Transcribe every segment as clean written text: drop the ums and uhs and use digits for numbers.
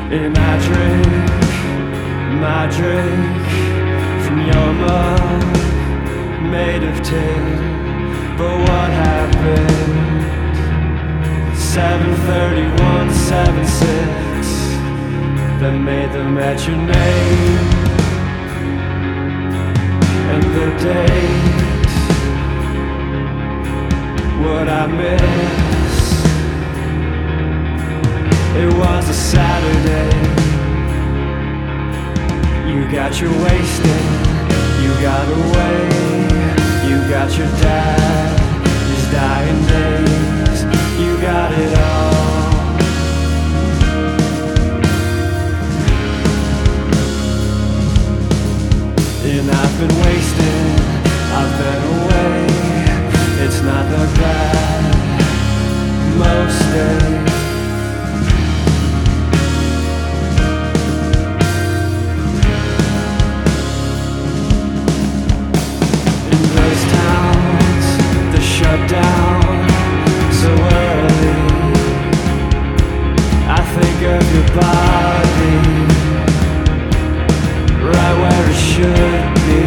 In my drink from your mug, made of tin. But what happened? 7:31, 7/6, that made them etch your name and the date. What I miss? It was a Saturday. You got your wasted, you got away, you got your dad, his dying days, you got it all. And I've been wasted, I've been away, it's not that bad most days. Shut down so early, I think of your body right where it should be.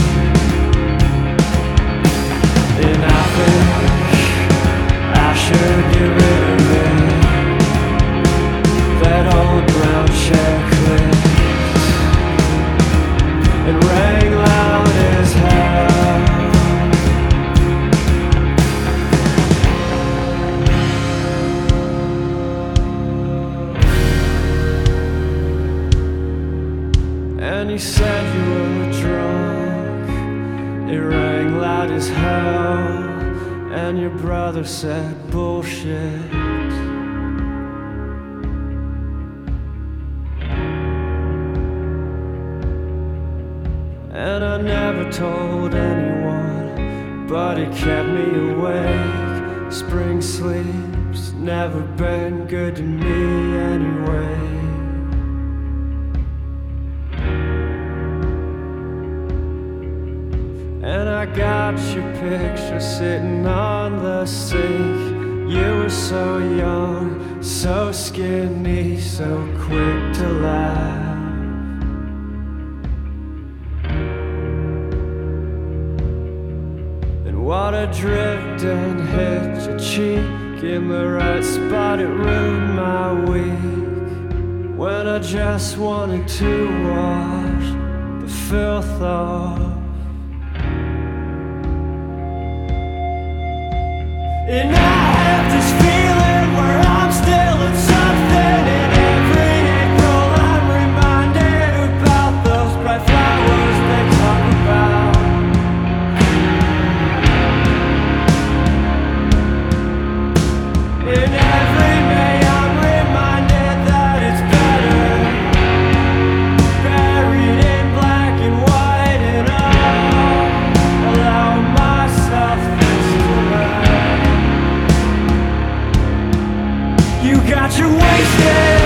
And I think I should get rid of it, that old brown checklist. It rang loud as hell. And you said you were drunk, it rang loud as hell. And your brother said bullshit. And I never told anyone, but it kept me awake. Spring sleep's never been good to me anyway. And I got your picture sitting on the sink. You were so young, so skinny, so quick to laugh. And what a drift and hit your cheek in the right spot, it ruined my week. When I just wanted to wash the filth off. And I have this feeling where I'm still in something. And every April I'm reminded about those bright flowers they talk about. In every May I'm reminded that it's better buried in black and white. And I'll allow myself this to last. You got your wasted.